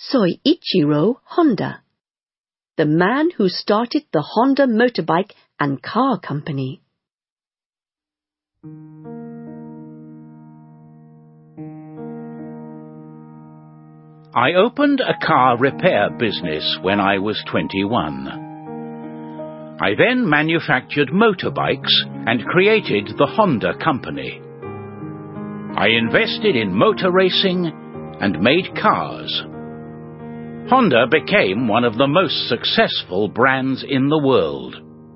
Soichiro Honda, the man who started the Honda motorbike and car company. I opened a car repair business when I was 21. I then manufactured motorbikes and created the Honda company. I invested in motor racing and made cars. Honda became one of the most successful brands in the world.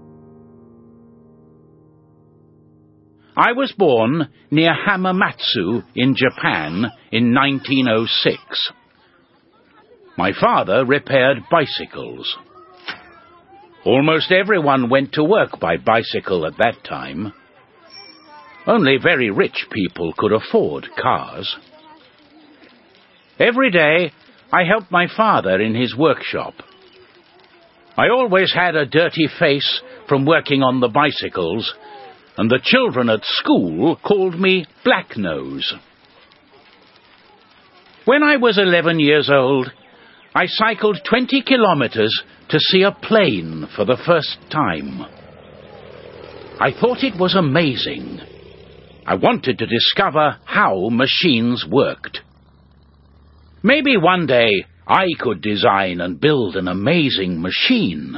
I was born near Hamamatsu in Japan in 1906. My father repaired bicycles. Almost everyone went to work by bicycle at that time. Only very rich people could afford cars. Every day, I helped my father in his workshop. I always had a dirty face from working on the bicycles, and the children at school called me Black Nose. When I was 11 years old, I cycled 20 kilometers to see a plane for the first time. I thought it was amazing. I wanted to discover how machines worked. Maybe one day I could design and build an amazing machine.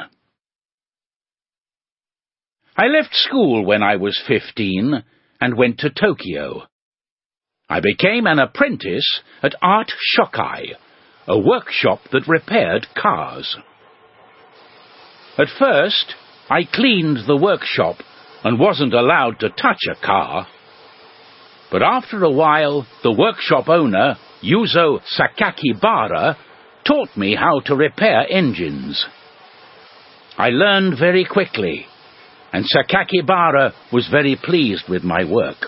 I left school when I was 15 and went to Tokyo. I became an apprentice at Art Shokai, a workshop that repaired cars. At first, I cleaned the workshop and wasn't allowed to touch a car. But after a while, the workshop owner, Yuzo Sakakibara, taught me how to repair engines. I learned very quickly, and Sakakibara was very pleased with my work.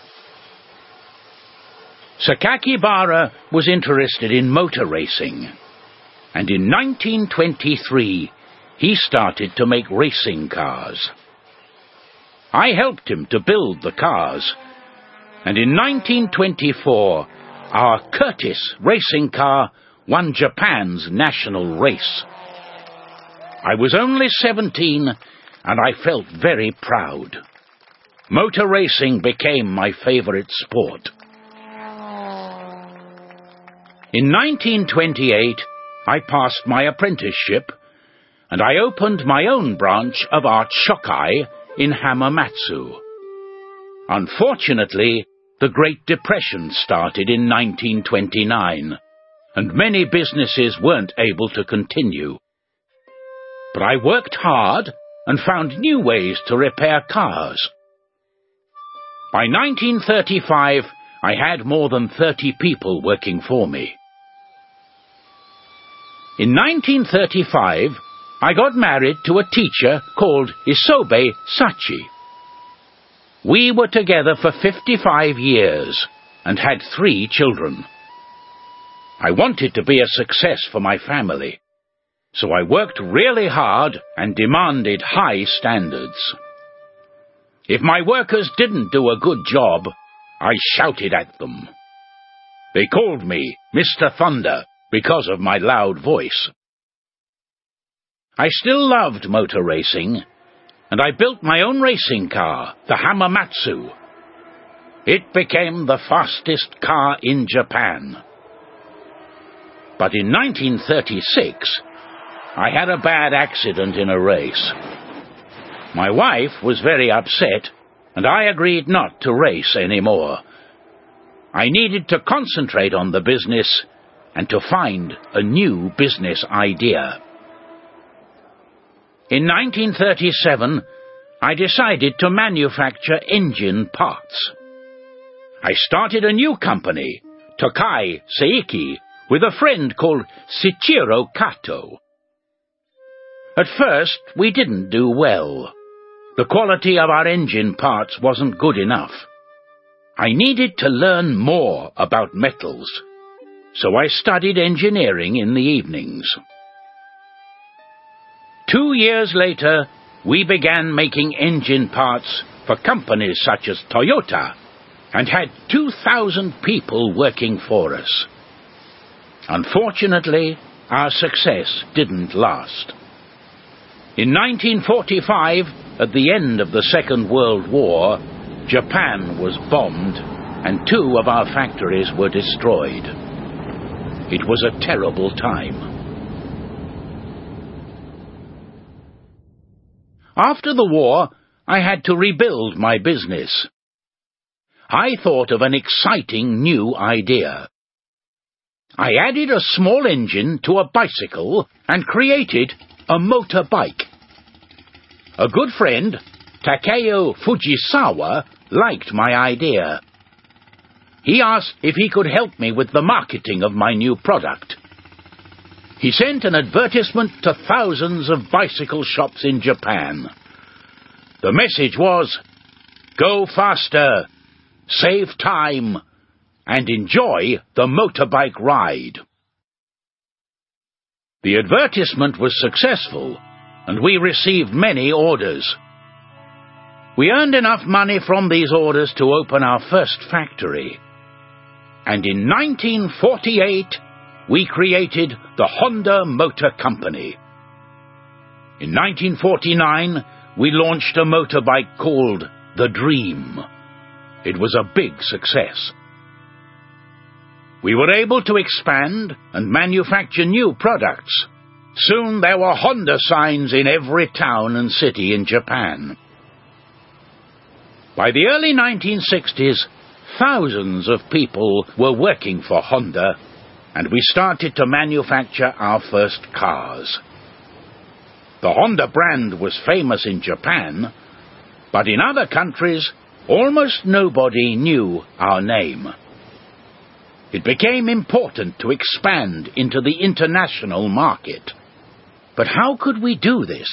Sakakibara was interested in motor racing, and in 1923 he started to make racing cars. I helped him to build the cars, and in 1924 our Curtiss racing car won Japan's national race. I was only 17 and I felt very proud. Motor racing became my favorite sport. In 1928, I passed my apprenticeship, and I opened my own branch of Art Shokai in Hamamatsu. Unfortunately, the Great Depression started in 1929, and many businesses weren't able to continue. But I worked hard and found new ways to repair cars. By 1935, I had more than 30 people working for me. In 1935, I got married to a teacher called Isobe Sachi. We were together for 55 years and had 3 children. I wanted to be a success for my family, so I worked really hard and demanded high standards. If my workers didn't do a good job, I shouted at them. They called me Mr. Thunder because of my loud voice. I still loved motor racing, and I built my own racing car, the Hamamatsu. It became the fastest car in Japan. But in 1936, I had a bad accident in a race. My wife was very upset, and I agreed not to race anymore. I needed to concentrate on the business and to find a new business idea. In 1937, I decided to manufacture engine parts. I started a new company, Tokai Seiki, with a friend called Shichiro Kato. At first, we didn't do well. The quality of our engine parts wasn't good enough. I needed to learn more about metals, so I studied engineering in the evenings. 2 years later, we began making engine parts for companies such as Toyota and had 2,000 people working for us. Unfortunately, our success didn't last. In 1945, at the end of the Second World War, Japan was bombed and 2 of our factories were destroyed. It was a terrible time. After the war, I had to rebuild my business. I thought of an exciting new idea. I added a small engine to a bicycle and created a motorbike. A good friend, Takeo Fujisawa, liked my idea. He asked if he could help me with the marketing of my new product. He sent an advertisement to thousands of bicycle shops in Japan. The message was, "Go faster, save time, and enjoy the motorbike ride." The advertisement was successful, and we received many orders. We earned enough money from these orders to open our first factory. And in 1948, we created the Honda Motor Company. In 1949, we launched a motorbike called the Dream. It was a big success. We were able to expand and manufacture new products. Soon there were Honda signs in every town and city in Japan. By the early 1960s, thousands of people were working for Honda, and we started to manufacture our first cars. The Honda brand was famous in Japan, but in other countries, almost nobody knew our name. It became important to expand into the international market. But how could we do this?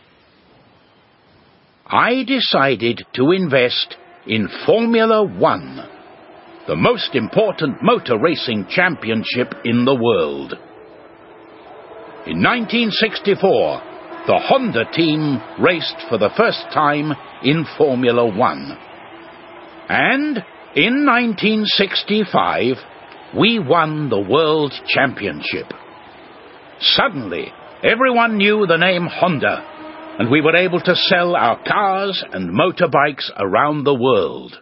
I decided to invest in Formula One, the most important motor racing championship in the world. In 1964, the Honda team raced for the first time in Formula One. And in 1965, we won the World Championship. Suddenly, everyone knew the name Honda, and we were able to sell our cars and motorbikes around the world.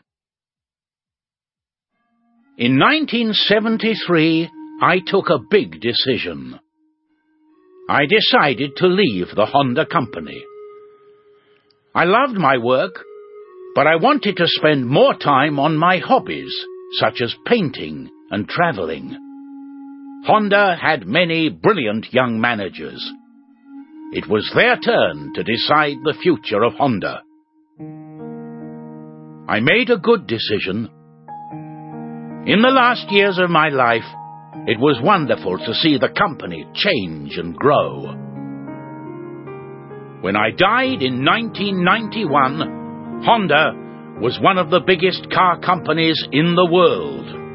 In 1973, I took a big decision. I decided to leave the Honda company. I loved my work, but I wanted to spend more time on my hobbies, such as painting and traveling. Honda had many brilliant young managers. It was their turn to decide the future of Honda. I made a good decision. In the last years of my life, it was wonderful to see the company change and grow. When I died in 1991, Honda was one of the biggest car companies in the world.